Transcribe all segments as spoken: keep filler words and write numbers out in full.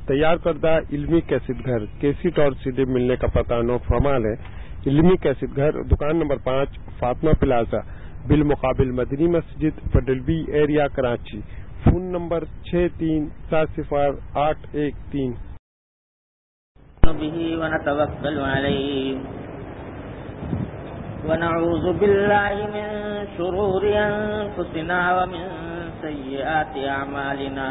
تیار کردہ علمی کیسٹ گھر کیسٹ اور سی ڈی ملنے کا پتہ نو فرمال ہے۔ علمی کیسٹ گھر دکان نمبر پانچ فاطمہ پلازا بالمقابل مدنی مسجد پڈلبی ایریا کراچی۔ فون نمبر چھ تین سات صفر آٹھ ایک تین۔ به ونتوکل علیہ ونعوذ باللہ من شرور انفسنا ومن سیئات اعمالنا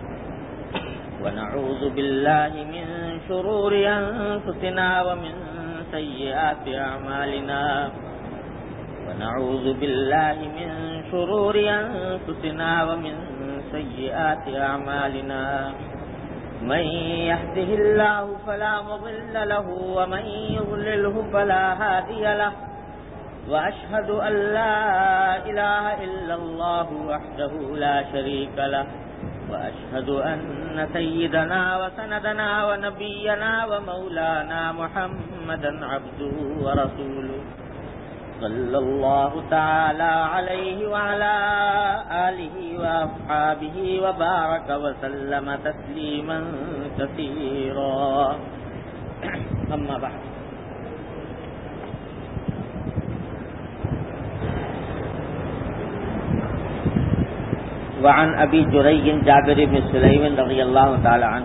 ونعوذ باللہ من شرور انفسنا ومن سیئات اعمالنا ونعوذ باللہ من شرور انفسنا ومن سیئات اعمالنا من يهده الله فلا مضل له ومن يضلله فلا هادي له وأشهد أن لا إله إلا الله وحده لا شريك له وأشهد أن سيدنا وسندنا ونبينا ومولانا محمدا عبده ورسوله صلى الله تعالى عليه وعلى آله وأصحابه وبارك وسلم تسليما كثيرا أما بعد وعن أبي جريج جابر بن سليم رضي الله تعالى عنه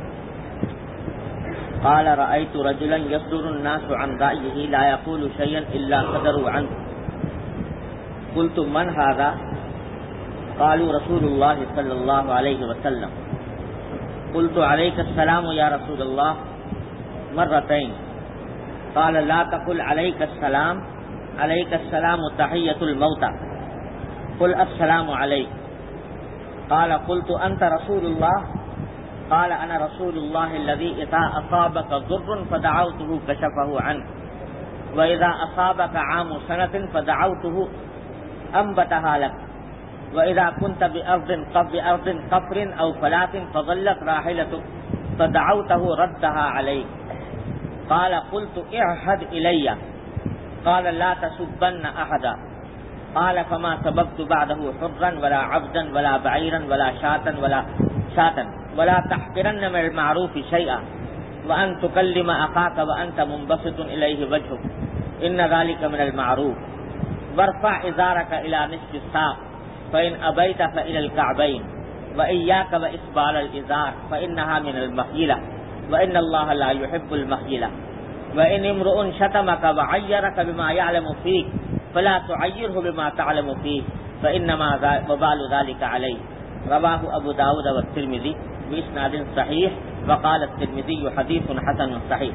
قال رأيت رجلا يصدر الناس عن رأيه لا يقول شيئا إلا صدروا عنه قلت من هذا؟ قالوا رسول الله صلى الله عليه وسلم قلت عليك السلام يا رسول الله مرتين قال لا تقل عليك السلام عليك السلام تحية الموتى قل السلام عليك قال قلت أنت رسول الله قال أنا رسول الله الذي إذا أصابك ضر فدعوته كشفه عنك وإذا أصابك عام سنة فدعوته أنبتها لك وإذا كنت بأرض بأرض قفر أو فلات فظلت راحلتك فدعوته ردها عليك قال قلت اعهد إلي قال لا تسبن أحدا قال فما سببت بعده حرا ولا عبدا ولا بعيرا ولا شاة ولا شاة ولا تحقرن من المعروف شيئا وأن تكلم أخاك وأنت منبسط إليه وجهك إن ذلك من المعروف وارفع إزارك إلى نصف الساق فإن أبيت فإلى الكعبين وإياك وإسبال الإزار فإنها من المخيلة وإن الله لا يحب المخيلة وإن امرؤ شتمك وعيرك بما يعلم فيك فلا تعيره بما تعلم فيه فإنما وبال ذلك عليه رواه ابو داود والترمذی باسناد صحیح وقال الترمذی حدیث حسن صحیح۔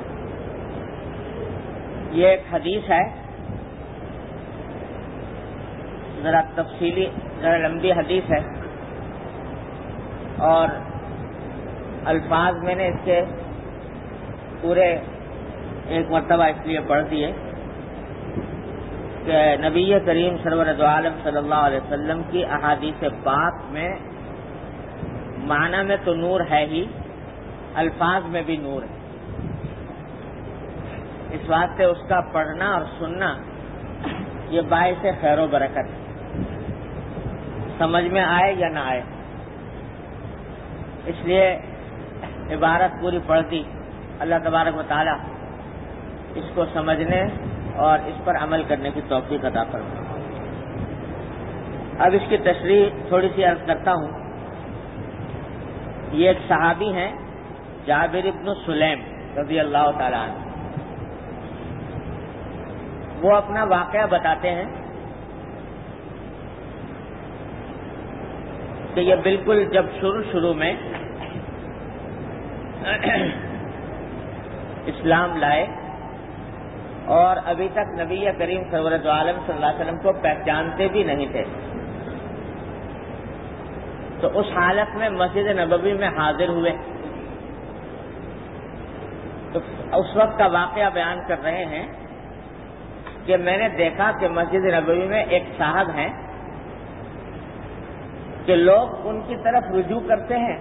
یہ ایک حدیث ہے، ذرا تفصیلی ذرا لمبی حدیث ہے اور الفاظ میں نے اس کے پورے ایک مرتبہ اس لیے پڑھ دیے کہ نبی کریم سرور دو عالم صلی اللہ علیہ وسلم کی احادیث پاک میں معنی میں تو نور ہے ہی، الفاظ میں بھی نور ہے۔ اس واسطے اس کا پڑھنا اور سننا یہ باعث خیر و برکت ہے، سمجھ میں آئے یا نہ آئے۔ اس لیے عبارت پوری پڑھ دی، اللہ تبارک و تعالی اس کو سمجھنے اور اس پر عمل کرنے کی توفیق عطا فرمائے۔ اب اس کی تشریح تھوڑی سی عرض کرتا ہوں۔ یہ ایک صحابی ہیں جابر بن سلیم رضی اللہ تعالی عنہ، وہ اپنا واقعہ بتاتے ہیں کہ یہ بالکل جب شروع شروع میں اسلام لائے اور ابھی تک نبی کریم سرور دو عالم صلی اللہ علیہ وسلم کو پہچانتے بھی نہیں تھے، تو اس حالت میں مسجد نبوی میں حاضر ہوئے۔ تو اس وقت کا واقعہ بیان کر رہے ہیں کہ میں نے دیکھا کہ مسجد نبوی میں ایک صاحب ہیں کہ لوگ ان کی طرف رجوع کرتے ہیں،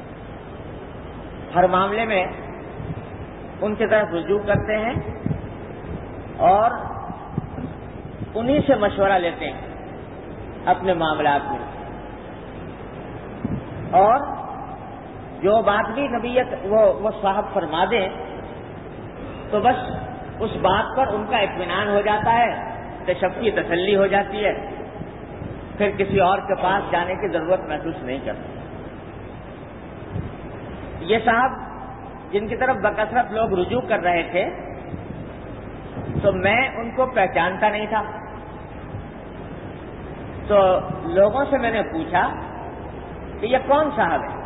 ہر معاملے میں ان کی طرف رجوع کرتے ہیں اور انہی سے مشورہ لیتے ہیں اپنے معاملات میں، اور جو بات بھی نبیت وہ وہ صاحب فرما دیں تو بس اس بات پر ان کا اطمینان ہو جاتا ہے، تشفی کی تسلی ہو جاتی ہے، پھر کسی اور کے پاس جانے کی ضرورت محسوس نہیں کرتے۔ یہ صاحب جن کی طرف بکثرت لوگ رجوع کر رہے تھے تو میں ان کو پہچانتا نہیں تھا، تو لوگوں سے میں نے پوچھا کہ یہ کون صاحب ہے؟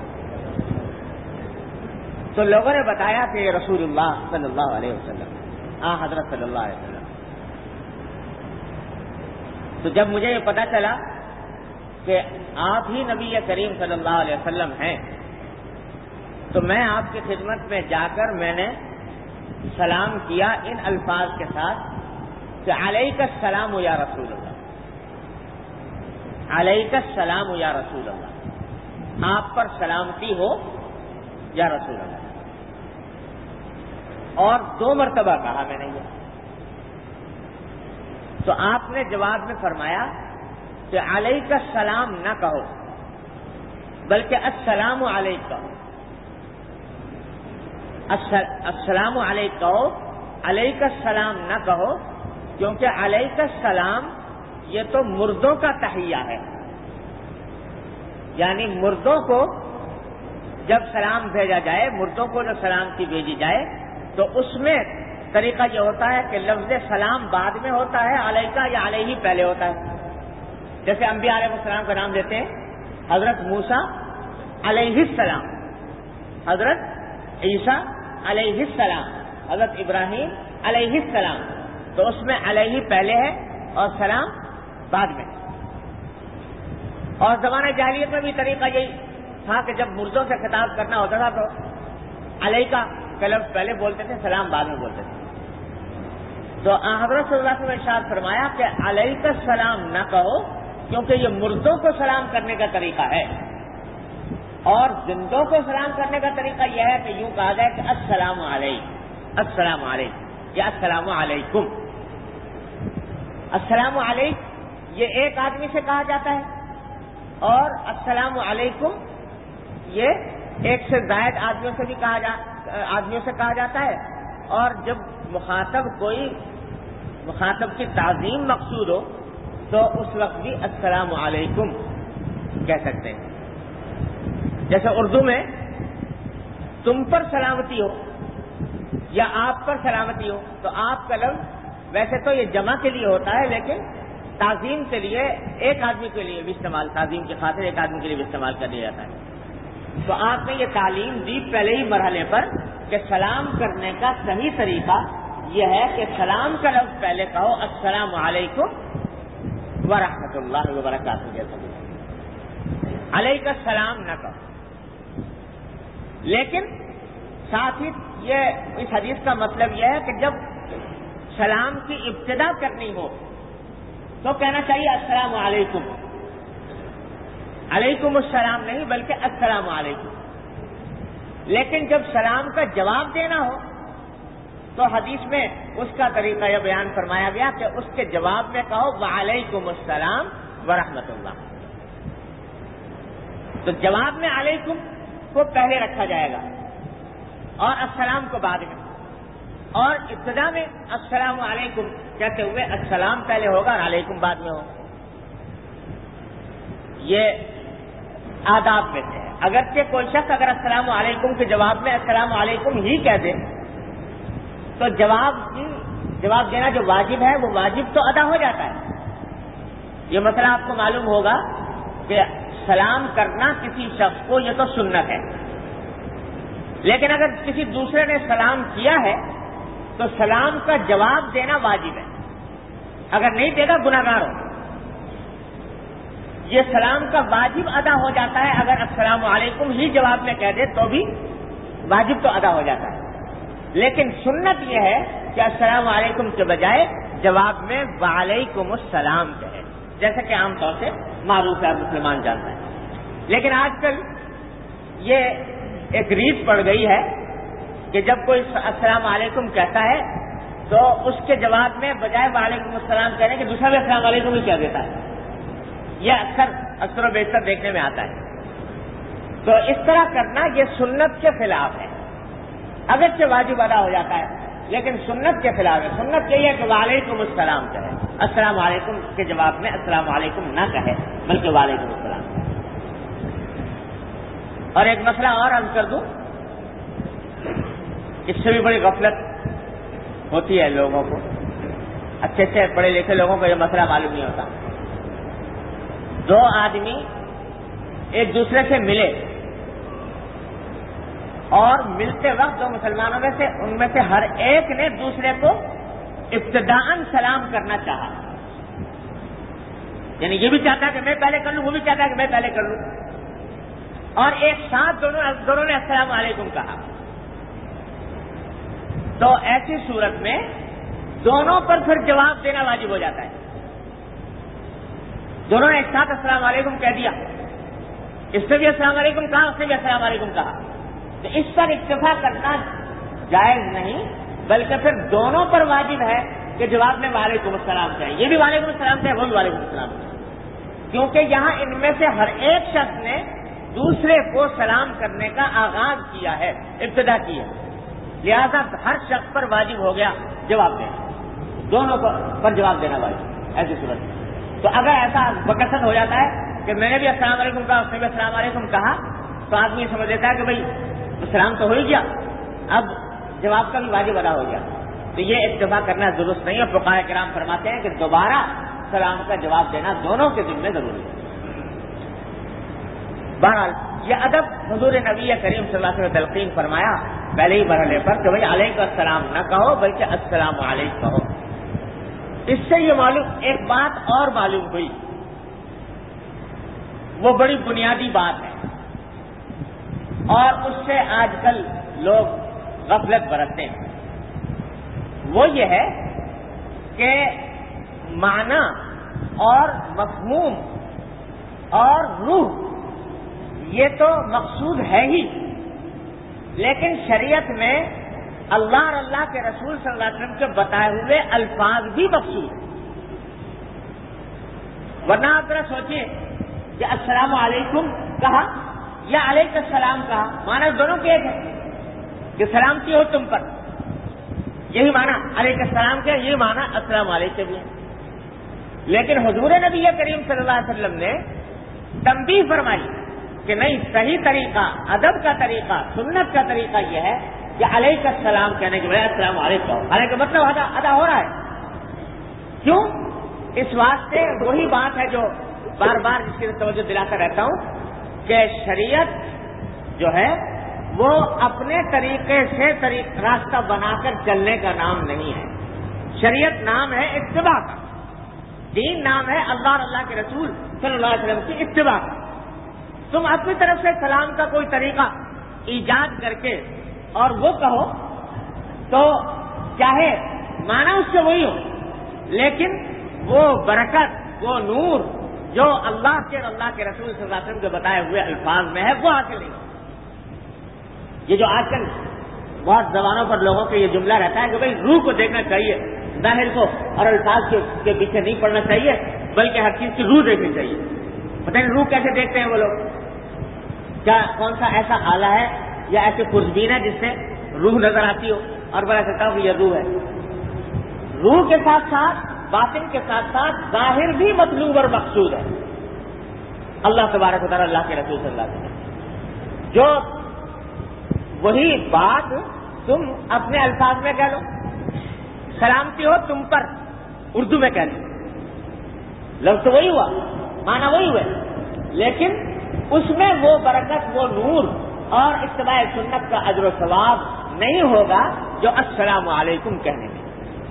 تو لوگوں نے بتایا کہ یہ رسول اللہ صلی اللہ علیہ وسلم، آ حضرت صلی اللہ علیہ وسلم۔ تو جب مجھے یہ پتا چلا کہ آپ ہی نبی کریم صلی اللہ علیہ وسلم ہیں تو میں آپ کی خدمت میں جا کر میں نے سلام کیا ان الفاظ کے ساتھ کہ علیک السلام یا رسول اللہ، علیک السلام یا رسول اللہ، آپ پر سلامتی ہو یا رسول اللہ، اور دو مرتبہ کہا میں نے یہ۔ تو آپ نے جواب میں فرمایا کہ علیک السلام نہ کہو بلکہ السلام علیک کہو، السلام علیک کہو، علیک السلام نہ کہو، کیونکہ علیک السلام یہ تو مردوں کا تحیہ ہے، یعنی مردوں کو جب سلام بھیجا جائے، مردوں کو جب سلامتی بھیجی جائے تو اس میں طریقہ یہ ہوتا ہے کہ لفظ سلام بعد میں ہوتا ہے، علیکہ یا علیہ پہلے ہوتا ہے۔ جیسے انبیاء علیہ السلام کا نام دیتے ہیں، حضرت موسیٰ علیہ السلام، حضرت عیسیٰ علیہ السلام، حضرت ابراہیم علیہ السلام، تو اس میں علیہ پہلے ہے اور سلام بعد میں۔ اور زمانہ جاہلیت میں بھی طریقہ یہی تھا کہ جب مردوں سے خطاب کرنا ہوتا تھا تو علیکہ کا لفظ پہلے بولتے تھے، سلام بعد میں بولتے تھے۔ تو حضرت صلی اللہ علیہ وسلم نے ارشاد فرمایا کہ علیک السلام نہ کہو، کیونکہ یہ مردوں کو سلام کرنے کا طریقہ ہے، اور زندوں کو سلام کرنے کا طریقہ یہ ہے کہ یوں کہا جائے کہ السلام علیکم، السلام علیکم یا السلام علیکم۔ السلام علیکم یہ ایک آدمی سے کہا جاتا ہے، اور السلام علیکم یہ ایک سے زائد آدمیوں سے بھی کہا جا آدمیوں سے کہا جاتا ہے، اور جب مخاطب کوئی مخاطب کی تعظیم مقصود ہو تو اس وقت بھی السلام علیکم کہہ سکتے ہیں۔ جیسے اردو میں تم پر سلامتی ہو یا آپ پر سلامتی ہو، تو آپ کا لفظ ویسے تو یہ جمع کے لیے ہوتا ہے، لیکن تعظیم کے لیے ایک آدمی کے لیے بھی استعمال، تعظیم کی خاطر ایک آدمی کے لیے بھی استعمال کر لیا جاتا ہے۔ تو آپ نے یہ تعلیم دی پہلے ہی مرحلے پر کہ سلام کرنے کا صحیح طریقہ یہ ہے کہ سلام کا لفظ پہلے کہو السلام علیکم ورحمۃ اللہ وبرکاتہ، جیسا علیک السلام نہ کہو۔ لیکن ساتھ ہی یہ اس حدیث کا مطلب یہ ہے کہ جب سلام کی ابتدا کرنی ہو تو کہنا چاہیے السلام علیکم، علیکم السلام نہیں بلکہ السلام علیکم۔ لیکن جب سلام کا جواب دینا ہو تو حدیث میں اس کا طریقہ یہ بیان فرمایا گیا کہ اس کے جواب میں کہو وعلیکم السلام ورحمۃ اللہ۔ تو جواب میں علیکم کو پہلے رکھا جائے گا اور السلام کو بعد میں، اور ابتدا میں السلام علیکم کہتے ہوئے السلام پہلے ہوگا اور علیکم بعد میں ہوگا۔ یہ آداب میں سے ہے۔ اگرچہ کوئی شخص اگر السلام علیکم کے جواب میں السلام علیکم ہی کہہ دے تو جواب کی جواب دینا جو واجب ہے وہ واجب تو ادا ہو جاتا ہے۔ یہ مسئلہ آپ کو معلوم ہوگا کہ سلام کرنا کسی شخص کو یہ تو سنت ہے، لیکن اگر کسی دوسرے نے سلام کیا ہے تو سلام کا جواب دینا واجب ہے، اگر نہیں دے گا گناہ گار ہو۔ یہ سلام کا واجب ادا ہو جاتا ہے، اگر السلام علیکم ہی جواب میں کہہ دے تو بھی واجب تو ادا ہو جاتا ہے، لیکن سنت یہ ہے کہ السلام علیکم کے بجائے جواب میں وعلیکم السلام کہے، جیسا کہ عام طور سے معروف ہے، مسلمان جانتا ہے۔ لیکن آج کل یہ ایک ریت پڑ گئی ہے کہ جب کوئی السلام علیکم کہتا ہے تو اس کے جواب میں بجائے وعلیکم السلام کہنے کے دوسرا بھی السلام علیکم ہی کہہ دیتا ہے۔ یہ اکثر اکثر و بیشتر دیکھنے میں آتا ہے۔ تو اس طرح کرنا یہ سنت کے خلاف ہے. اگرچہ واجب ادا ہو جاتا ہے لیکن سنت کے خلاف ہے. سنت یہی ہے کہ وعلیکم السلام کہے, السلام علیکم کے جواب میں السلام علیکم نہ کہے بلکہ وعلیکم السلام. اور ایک مسئلہ اور عرض کر دوں, اس سے بھی بڑی غفلت ہوتی ہے لوگوں کو, اچھے سے پڑھے لکھے لوگوں کو یہ مسئلہ معلوم نہیں ہوتا. دو آدمی ایک دوسرے سے ملے اور ملتے وقت دو مسلمانوں میں سے ان میں سے ہر ایک نے دوسرے کو ابتداءً سلام کرنا چاہا, یعنی یہ بھی چاہتا ہے کہ میں پہلے کر لوں, وہ بھی چاہتا ہے کہ میں پہلے کر لوں, اور ایک ساتھ دونوں دونوں نے السلام علیکم کہا. تو ایسی صورت میں دونوں پر پھر جواب دینا واجب ہو جاتا ہے. دونوں نے ایک ساتھ السلام علیکم کہہ دیا, اس سے بھی السلام علیکم کہا, اس سے بھی السلام علیکم کہا, تو اس پر اکتفا کرنا جائز نہیں, بلکہ پھر دونوں پر واجب ہے کہ جواب میں وعلیکم السلام کہیں. یہ بھی وعلیکم السلام کہیں, وہ بھی وعلیکم السلام کہیں, کیونکہ یہاں ان میں سے ہر ایک شخص نے دوسرے کو سلام کرنے کا آغاز کیا ہے, ابتدا کی ہے, لہذا ہر شخص پر واجب ہو گیا جواب دینا, دونوں پر جواب دینا واجب ایسی صورت میں. تو اگر ایسا بکثرت ہو جاتا ہے کہ میں نے بھی السلام علیکم کہا, اس نے بھی السلام علیکم کہا, تو آدمی یہ سمجھ لیتا ہے کہ بھائی السلام تو ہو ہی گیا, اب جواب کا بھی واجب ادا ہو گیا. تو یہ اتفاق کرنا درست نہیں ہے. فقہاء کرام فرماتے ہیں کہ دوبارہ سلام کا جواب دینا دونوں کے ذمہ ضروری ہے. بہرحال یہ ادب حضور نبی کریم صلی اللہ علیہ وسلم نے تلقین فرمایا پہلے ہی مرحلے پر کہ بھائی علیکم السلام نہ کہو بلکہ السلام علیکم کہو. اس سے یہ معلوم ایک بات اور معلوم ہوئی, وہ بڑی بنیادی بات ہے اور اس سے آج کل لوگ غفلت برتتے ہیں. وہ یہ ہے کہ معنی اور مفہوم اور روح یہ تو مقصود ہے ہی, لیکن شریعت میں اللہ اور اللہ کے رسول صلی اللہ علیہ وسلم کے بتائے ہوئے الفاظ بھی مقصود ہیں. ورنہ آپ ذرا سوچیے کہ السلام علیکم کہا یا علیکم السلام کہا, معنی دونوں کے ایک ہے کہ سلامتی ہو تم پر, یہی معنی علیکم السلام کے, یہی معنی السلام علیکم بھی ہے. لیکن حضور نبی کریم صلی اللہ علیہ وسلم نے تنبیہ فرمائی کہ نہیں, صحیح طریقہ, ادب کا طریقہ, سنت کا طریقہ یہ ہے کہ علیکم السلام کہنے کے بجائے السلام علیکم. علیکم مطلب ادا, ادا ہو رہا ہے. کیوں؟ اس واسطے وہی بات ہے جو بار بار جس کی توجہ دلاتا رہتا ہوں کہ شریعت جو ہے وہ اپنے طریقے سے طریق راستہ بنا کر چلنے کا نام نہیں ہے. شریعت نام ہے اتباع کا, دین نام ہے اللہ اور اللہ کے رسول صلی اللہ علیہ وسلم کی اتباع کا. تم اپنی طرف سے سلام کا کوئی طریقہ ایجاد کر کے اور وہ کہو تو چاہے معنی اس سے وہی ہو, لیکن وہ برکت, وہ نور جو اللہ کے اور اللہ کے رسول صلی اللہ علیہ وسلم کے بتائے ہوئے الفاظ میں ہے وہ حاصل نہیں. یہ جو آج کل بہت زبانوں پر لوگوں کے یہ جملہ رہتا ہے کہ بھائی روح کو دیکھنا چاہیے, ظاہر کو اور الفاظ کے پیچھے نہیں پڑنا چاہیے بلکہ ہر چیز کی روح دیکھنی چاہیے. پتہ نہیں روح کیسے دیکھتے ہیں وہ لوگ, کیا کون سا ایسا آلہ ہے یا ایسے خوشبین ہے جس سے روح نظر آتی ہو اور بڑا سکتا ہو کہ یہ روح ہے. روح کے ساتھ ساتھ باطن کے ساتھ ساتھ ظاہر بھی مطلوب اور مقصود ہے. اللہ تبارک و تعالی, اللہ کے رسول صلی اللہ علیہ وسلم جو وہی بات تم اپنے الفاظ میں کہہ لو, سلامتی ہو تم پر اردو میں کہہ لو, لفظ تو وہی ہوا, معنی وہی ہوئے, لیکن اس میں وہ برکت, وہ نور اور اتباع سنت کا اجر و ثواب نہیں ہوگا جو السلام علیکم کہنے میں.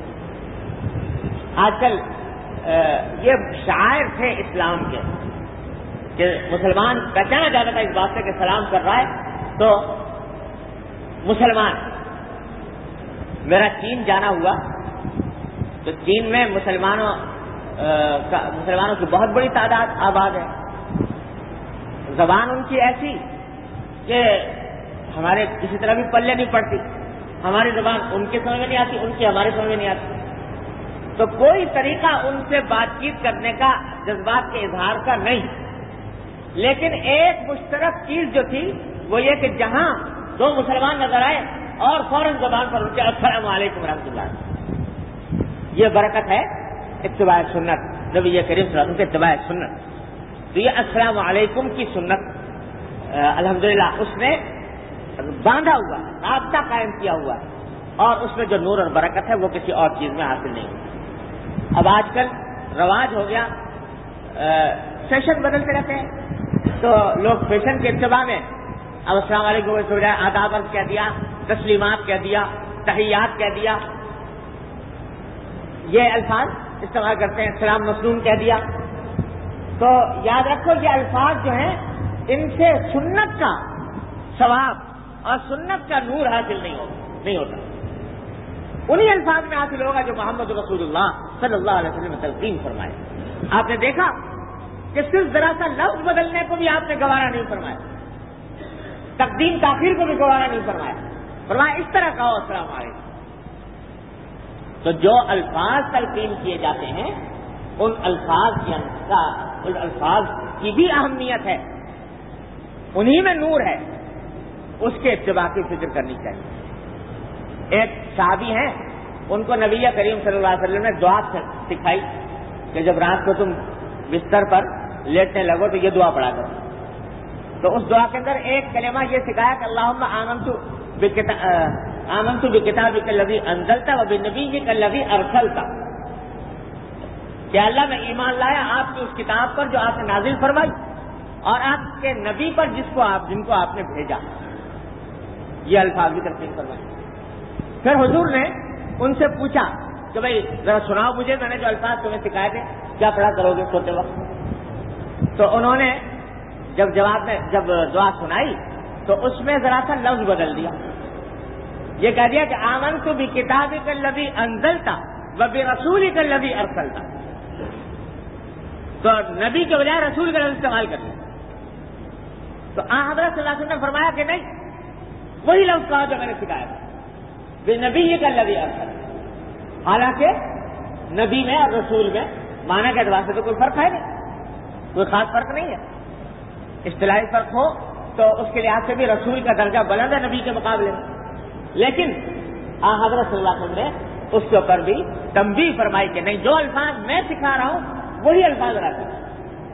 آج کل یہ شاعر تھے اسلام کے کہ مسلمان پہچانا جاتا تھا اس بات سے کہ سلام کر رہا ہے تو مسلمان. میرا چین جانا ہوا تو چین میں مسلمانوں مسلمانوں کی بہت بڑی تعداد آباد ہے. زبان ان کی ایسی کہ ہمارے کسی طرح بھی پلے نہیں پڑتی. ہماری زبان ان کے سمجھ میں نہیں آتی, ان کی ہمارے سمجھ میں نہیں آتی. تو کوئی طریقہ ان سے بات چیت کرنے کا, جذبات کے اظہار کا نہیں. لیکن ایک مشترک چیز جو تھی وہ یہ کہ جہاں دو مسلمان نظر آئے اور فوراً زبان پر اٹھے السلام علیکم ورحمۃ اللہ. یہ برکت ہے اتباع سنت، نبی کریم صلی اللہ علیہ وسلم کے اتباع سنت. تو یہ السلام علیکم کی سنت الحمدللہ اس نے باندھا ہوا، رابطہ قائم کیا ہوا ہے، اور اس میں جو نور اور برکت ہے وہ کسی اور چیز میں حاصل نہیں ہوتی. اب آج کل رواج ہو گیا، فیشن بدلتے رہتے ہیں، تو لوگ فیشن کے اتباع میں اب السلام علیکم کے بجائے آداب عرض کہہ دیا، تسلیمات کہہ دیا، تحیات کہہ دیا، یہ الفاظ استعمال کرتے ہیں، سلام مسنون کہہ دیا. تو یاد رکھو یہ الفاظ جو ہیں ان سے سنت کا ثواب اور سنت کا نور حاصل نہیں ہوتا نہیں ہوتا انہی الفاظ میں حاصل ہوگا جو محمد رسول اللہ صلی اللہ علیہ وسلم نے تلقین فرمائے. آپ نے دیکھا کہ صرف ذرا سا لفظ بدلنے کو بھی آپ نے گوارا نہیں فرمایا، تقدیم تاخیر کو بھی گوارا نہیں فرمایا، فرمایا اس طرح کہو السلام علیکم. تو جو الفاظ تلقین کیے جاتے ہیں ان الفاظ کی ان الفاظ کی بھی اہمیت ہے، انہی میں نور ہے، اس کے اتباع کی فکر کرنی چاہیے. ایک صحابی ہیں، ان کو نبی کریم صلی اللہ علیہ وسلم نے دعا سکھائی کہ جب رات کو تم بستر پر لیٹنے لگو تو یہ دعا پڑھا کرو. تو اس دعا کے اندر ایک کلمہ یہ سکھایا کہ اللہم آمنت آمنت بکتابک الذی انزلت وبنبیک الذی ارسلت، کہ اللہ میں ایمان لایا آپ کی اس کتاب پر جو آپ نے نازل فرمائی اور آپ کے نبی پر جس کو آپ جن کو آپ نے بھیجا. یہ الفاظ بھی تلقین فرمائے. پھر حضور نے ان سے پوچھا کہ بھائی ذرا سناؤ مجھے، میں نے جو الفاظ تمہیں سکھائے تھے کیا پڑھا کرو گے سوتے وقت؟ تو انہوں نے جب جواب میں جب دعا سنائی تو اس میں ذرا سا لفظ بدل دیا، یہ کہہ دیا کہ آمنت بکتابک الذی انزلت وبرسولک الذی ارسلت. تو نبی کے بجائے رسول کا لفظ استعمال کر لیا. تو آن حضرت صلی اللہ علیہ وسلم نے فرمایا کہ نہیں، وہی لفظ کہا جو میں نے سکھایا تھا، بنبی کا الذی ارسلت. حالانکہ نبی میں اور رسول میں معنی کے اعتبار سے تو کوئی فرق ہے نہیں، کوئی خاص فرق نہیں ہے. اصطلاحی فرق ہو تو اس کے لحاظ سے بھی رسول کا درجہ بلند ہے نبی کے مقابلے میں، لیکن آن حضرت صلی اللہ علیہ وسلم نے اس کے اوپر بھی تنبیہ فرمائی کہ نہیں، جو الفاظ میں سکھا رہا ہوں وہی الفاظ رہتے ہیں.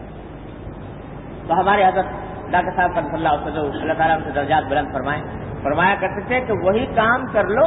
تو ہمارے حضرت ڈاکٹر صاحب صلی اللہ علیہ وسلم اللہ تعالیٰ سے درجات بلند فرمائیں فرمایا کرتے تھے کہ وہی کام کر لو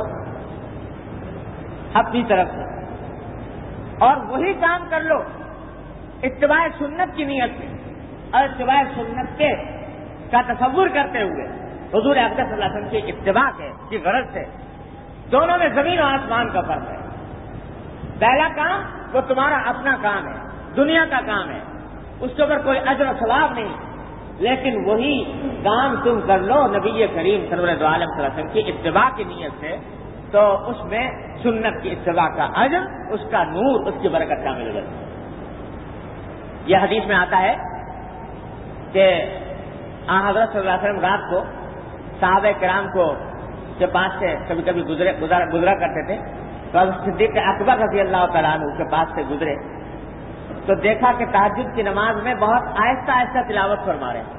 اپنی طرف سے، اور وہی کام کر لو اتباع سنت کی نیت سے اور اتباع سنت کے کا تصور کرتے ہوئے حضور اقدس صلی اللہ علیہ وسلم کی اتباع کے کی غرض سے. دونوں میں زمین و آسمان کا فرق ہے. پہلا کام وہ تمہارا اپنا کام ہے، دنیا کا کام ہے، اس کے اوپر کوئی اجر و ثواب نہیں، لیکن وہی کام تم کر لو نبی کریم سرور دو عالم صلی اللہ علیہ وسلم کی اتباع کی نیت سے، تو اس میں سنت کی اتباع کا اجر، اس کا نور، اس کی برکت شامل ہو جاتی ہے. یہ حدیث میں آتا ہے کہ آن حضرت صلی اللہ علیہ وسلم رات کو صحابہ کرام کو کے پاس سے کبھی کبھی گزرے گزرا کرتے تھے. تو صدیق اکبر رضی اللہ تعالیٰ عنہ کے پاس سے گزرے تو دیکھا کہ تہجد کی نماز میں بہت آہستہ آہستہ تلاوت فرما رہے ہیں،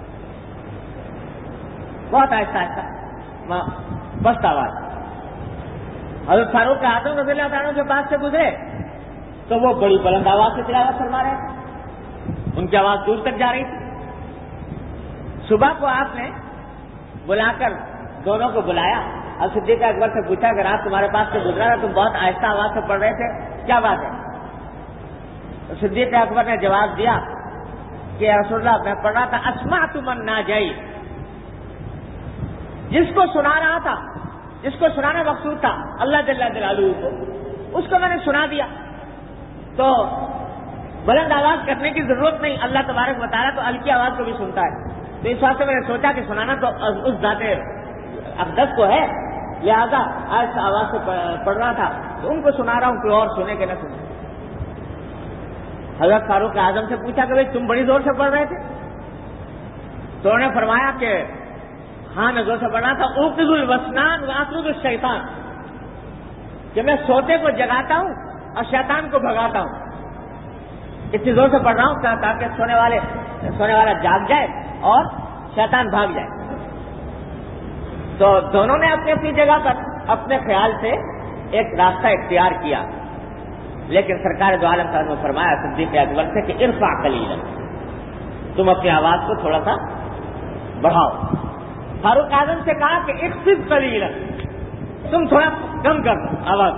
بہت آہستہ آہستہ پست آواز. حضرت فاروق اعظم رضی اللہ تعالیٰ عنہ کے پاس سے گزرے تو وہ بڑی بلند آواز سے تلاوت فرما رہے تھے، ان کی آواز دور تک جا رہی تھی. صبح کو آپ نے بلا کر دونوں کو بلایا اور صدیق اکبر سے پوچھا کہ رات تمہارے پاس سے گزرا تھا، تم بہت آہستہ آواز سے پڑھ رہے تھے، کیا بات ہے؟ تو صدیق اکبر نے جواب دیا کہ رسول اللہ میں پڑھ رہا تھا اسمعت من ناجی، جس کو سنا رہا تھا، جس کو سنانا مقصود تھا اللہ جل جلالہ کو، اس کو میں نے سنا دیا. تو بلند آواز کرنے کی ضرورت نہیں، اللہ تبارک و تعالیٰ تو ہلکی آواز کو بھی سنتا ہے. تو اس واسطے میں نے سوچا کہ سنانا تو اس ذات اقدس کو ہے، لہذا ایسا آواز سے پڑھ رہا تھا تو ان کو سنا رہا ہوں، کوئی اور سنے کہ نہ سنے. حضرت فاروق اعظم سے پوچھا کہ بھائی تم بڑی زور سے پڑھ رہے تھے؟ تو انہوں نے فرمایا کہ ہاں میں زور سے پڑھ رہا تھا، اوقظ الوسنان واطرد الشیطان، کہ میں سوتے کو جگاتا ہوں اور شیطان کو بھگاتا ہوں. اتنی زور سے پڑھ رہا ہوں تاکہ سونے والے سونے والا جاگ جائے اور شیطان بھاگ جائے. تو دونوں نے اپنی اپنی جگہ پر اپنے خیال سے ایک راستہ اختیار کیا, لیکن سرکار دو عالم صاحب نے فرمایا صدیق اکبر سے کہ ارفع قلیلا, تم اپنی آواز کو تھوڑا سا بڑھاؤ. فاروق اعظم سے کہا کہ اخفض قلیلا, تم تھوڑا کم کر دو آواز.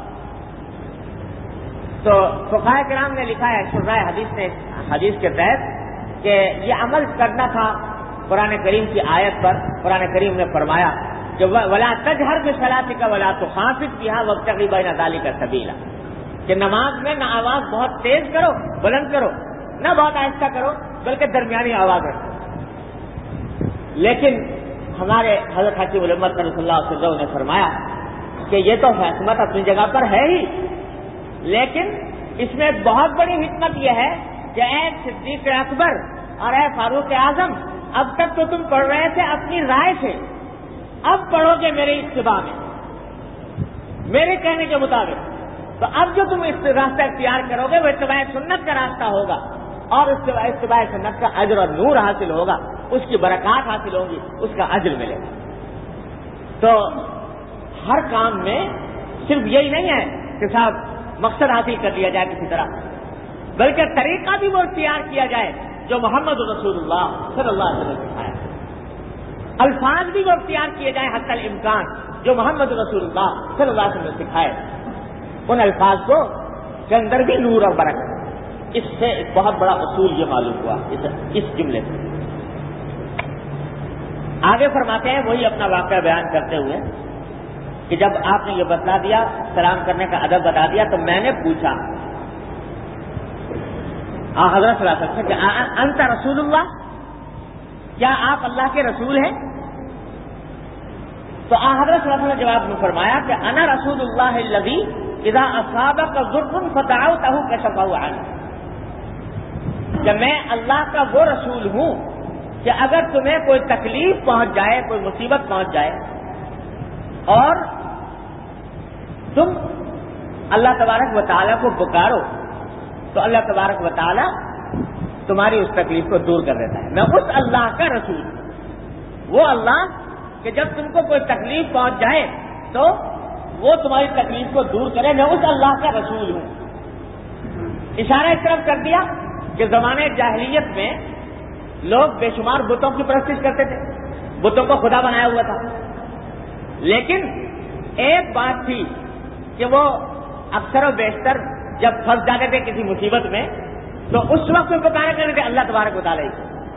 تو فقہاء کرام نے لکھا ہے شرح حدیث نے حدیث کے تحت کہ یہ عمل کرنا تھا قرآن کریم کی آیت پر. قرآن کریم نے فرمایا کہ ولا تجہر بصلاتک ولا تخافت بها وابتغ بین ذلک سبیلا, کہ نماز میں نہ آواز بہت تیز کرو بلند کرو, نہ بہت آہستہ کرو, بلکہ درمیانی آواز رکھو. لیکن ہمارے حضرت خاتم الامت صلی اللہ علیہ وسلم نے فرمایا کہ یہ تو حکمت اپنی جگہ پر ہے ہی, لیکن اس میں ایک بہت بڑی حکمت یہ ہے کہ اے صدیق اکبر اور اے فاروق اعظم, اب تک تو تم پڑھ رہے تھے اپنی رائے سے, اب پڑھو گے میرے اتباع میں, میرے کہنے کے مطابق. تو اب جو تم اس راستہ اختیار کرو گے وہ اتباع سنت کا راستہ ہوگا, اور اتباع سنت کا اجر اور نور حاصل ہوگا, اس کی برکات حاصل ہوگی, اس کا اجر ملے گا. تو ہر کام میں صرف یہی نہیں ہے کہ صاحب مقصد حاصل کر لیا جائے کسی طرح, بلکہ طریقہ بھی وہ اختیار کیا جائے جو محمد رسول اللہ صلی اللہ علیہ وسلم نے سکھایا. الفاظ بھی وہ اختیار کیے جائیں حتی الامکان جو محمد رسول اللہ صلی اللہ علیہ وسلم نے سکھائے. ان الفاظ کو کے اندر بھی نور اور برکت. اس سے ایک بہت بڑا اصول یہ معلوم ہوا اس جملے سے. آگے فرماتے ہیں وہی اپنا واقعہ بیان کرتے ہوئے کہ جب آپ نے یہ بتلا دیا, سلام کرنے کا ادب بتا دیا, تو میں نے پوچھا آ حضرت صلی اللہ علیہ وسلم کہ انت رسول اللہ, کیا آپ اللہ کے رسول ہیں؟ تو آ حضرت صلی اللہ علیہ وسلم نے جواب میں فرمایا کہ انا رسول اللہ الذی اذا اصابک ضر فدعوته کشفه عنک, کہ میں اللہ کا وہ رسول ہوں کہ اگر تمہیں کوئی تکلیف پہنچ جائے, کوئی مصیبت پہنچ جائے, اور تم اللہ تبارک و تعالیٰ کو پکارو, تو اللہ تبارک و تعالیٰ تمہاری اس تکلیف کو دور کر دیتا ہے. میں اس اللہ کا رسول ہوں, وہ اللہ کہ جب تم کو کوئی تکلیف پہنچ جائے تو وہ تمہاری تکلیف کو دور کرے, میں اس اللہ کا رسول ہوں. اشارہ اس طرف کر دیا کہ زمانے جاہلیت میں لوگ بے شمار بتوں کی پرستش کرتے تھے, بتوں کو خدا بنایا ہوا تھا. لیکن ایک بات تھی کہ وہ اکثر و بیشتر جب پھنس جاتے تھے کسی مصیبت میں تو اس وقت ان کو پکارا کرتے تھے اللہ تبارک و تعالیٰ.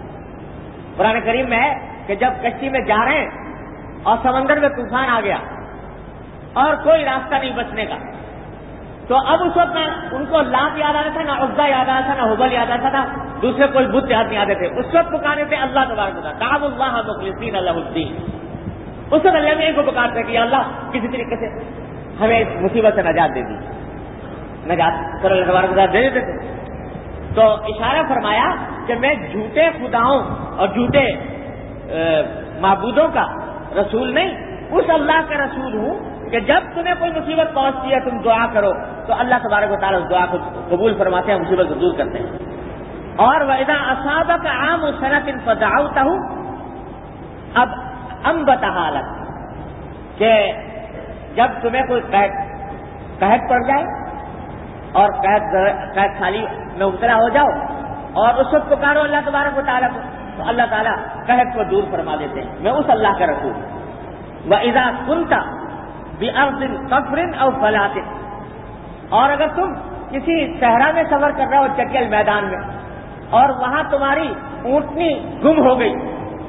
قرآن کریم میں ہے کہ جب کشتی میں جا رہے ہیں اور سمندر میں طوفان آ گیا اور کوئی راستہ نہیں بچنے کا, تو اب اس وقت ان کو لات یاد آتا تھا, نہ عزا یاد آتا تھا, نہ حبل یاد آتا تھا, دوسرے کوئی بت یاد نہیں آتے تھے. اس وقت پکارے تھے اللہ تبارک و تعالیٰ, دعوا اللہ مخلصین لہ الدین. اس وقت اللہ میں ان کو پکارتے کہ اللہ کسی طریقے سے ہمیں اس مصیبت سے نجات دے دی, نجات کر اللہ تبارک و تعالیٰ دے دیتے تھے. تو اشارہ فرمایا کہ میں جھوٹے خداؤں اور جھوٹے معبودوں کا رسول نہیں, اس اللہ کا رسول ہوں کہ جب تمہیں کوئی مصیبت پہنچتی ہے تم دعا کرو تو اللہ تبارک و تعالیٰ اس دعا کو قبول فرماتے ہیں, مصیبت کو دور کرتے ہیں. اور وَإِذَا أَصَابَكَ عَامُ سَنَةٍ فَدَعَوْتَهُ, اب انبت حالت کہ جب تمہیں کوئی قحط قحط پڑ جائے اور قحط قحط سالی میں مبتلا ہو جاؤ اور اس وقت پکارو اللہ تبارک و تعالیٰ کو, تو اللہ تعالیٰ قحط کو دور فرما دیتے ہیں. میں اس اللہ کا رسول ہوں. وَإِذَا كُنْتَ بِأَرْضٍ قَفْرٍ أَوْ فَلَاتٍ, اور اگر تم کسی صحرا میں سفر کر رہے ہو چٹیل میدان میں اور وہاں تمہاری اونٹنی گم ہو گئی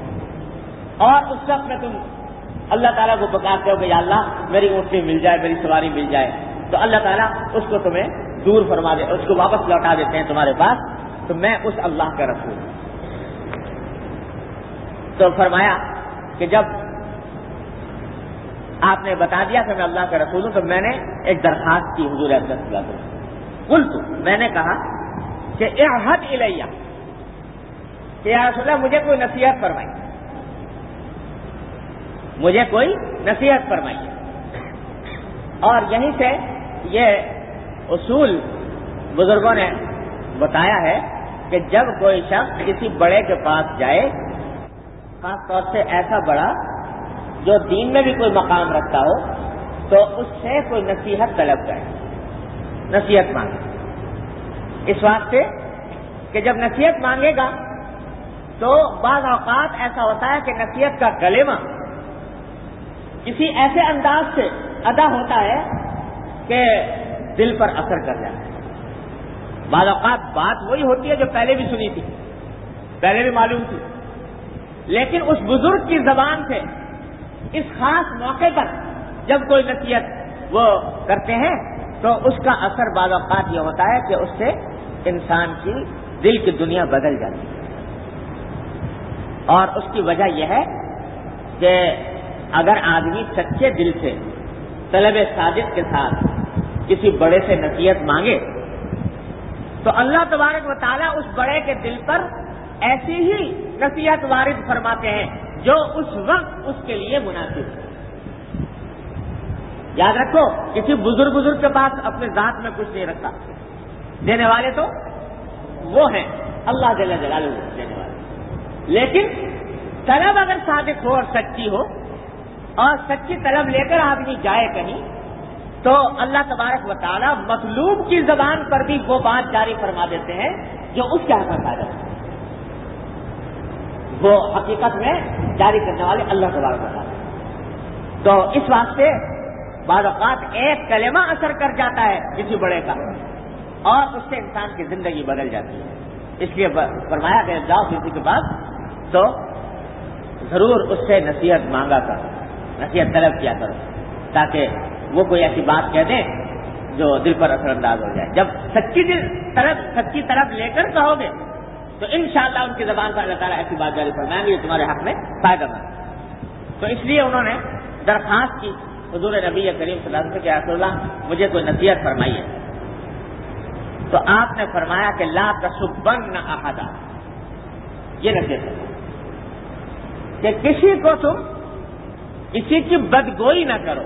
اور اس وقت میں تم اللہ تعالیٰ کو پکارتے ہو کہ یا اللہ میری اونٹنی مل جائے, میری سواری مل جائے, تو اللہ تعالیٰ اس کو تمہیں دور فرما دے, اس کو واپس لوٹا دیتے ہیں تمہارے پاس. تو میں اس اللہ کا رسول ہوں. تو فرمایا کہ جب آپ نے بتا دیا کہ میں اللہ کا رسول ہوں تو میں نے ایک درخواست کی حضور اکرم صلی اللہ علیہ وسلم. قلت, میں نے کہا کہ اعہد الیہ, کہ یا رسول اللہ مجھے کوئی نصیحت فرمائیے, مجھے کوئی نصیحت فرمائیے. اور یہیں سے یہ اصول بزرگوں نے بتایا ہے کہ جب کوئی شخص کسی بڑے کے پاس جائے، خاص طور سے ایسا بڑا جو دین میں بھی کوئی مقام رکھتا ہو، تو اس سے کوئی نصیحت طلب کرے، نصیحت مانگے۔ اس واسطے کہ جب نصیحت مانگے گا تو بعض اوقات ایسا ہوتا ہے کہ نصیحت کا کلمہ کسی ایسے انداز سے ادا ہوتا ہے کہ دل پر اثر کر جاتا ہے۔ بعض اوقات بات وہی ہوتی ہے جو پہلے بھی سنی تھی، پہلے بھی معلوم تھی، لیکن اس بزرگ کی زبان سے اس خاص موقع پر جب کوئی نصیحت وہ کرتے ہیں تو اس کا اثر بعض اوقات یہ ہوتا ہے کہ اس سے انسان کی دل کی دنیا بدل جاتی ہے۔ اور اس کی وجہ یہ ہے کہ اگر آدمی سچے دل سے طلب صادق کے ساتھ کسی بڑے سے نصیحت مانگے تو اللہ تبارک و تعالیٰ اس بڑے کے دل پر ایسی ہی نصیحت وارد فرماتے ہیں جو اس وقت اس کے لیے مناسب ہے۔ یاد رکھو، کسی بزرگ بزرگ کے پاس اپنے ذات میں کچھ نہیں رکھتا، دینے والے تو وہ ہیں اللہ جل جلالہ دینے والے، لیکن طلب اگر صادق ہو اور سچی ہو اور سچی طلب لے کر آدمی جائے کہیں تو اللہ تبارک و تعالیٰ مطلوب کی زبان پر بھی وہ بات جاری فرما دیتے ہیں جو اس کے حق میں آ جاتی ہے۔ وہ حقیقت میں جاری کرنے والے اللہ تبارک و تعالیٰ۔ تو اس واسطے بعض اوقات ایک کلمہ اثر کر جاتا ہے کسی بڑے کا اور اس سے انسان کی زندگی بدل جاتی ہے۔ اس لیے فرمایا کہ جاؤ کسی کے پاس تو ضرور اس سے نصیحت مانگا کرو، نصیحت طلب کیا کرو، تاکہ وہ کوئی ایسی بات کہہ دیں جو دل پر اثر انداز ہو جائے۔ جب سچی دل طلب سچی طلب لے کر کہو گے تو انشاءاللہ ان کی زبان پر اللہ تعالیٰ ایسی بات جاری فرمائیں گے جو تمہارے حق میں فائدہ مند۔ تو اس لیے انہوں نے درخواست کی حضور نبی کریم صلی اللہ علیہ وسلم سے کہ رسول اللہ مجھے کوئی نصیحت فرمائیے، تو آپ نے فرمایا کہ لا تسبن احدا، یہ نصیحت ہے کہ کسی کو تم کسی کی بدگوئی نہ کرو،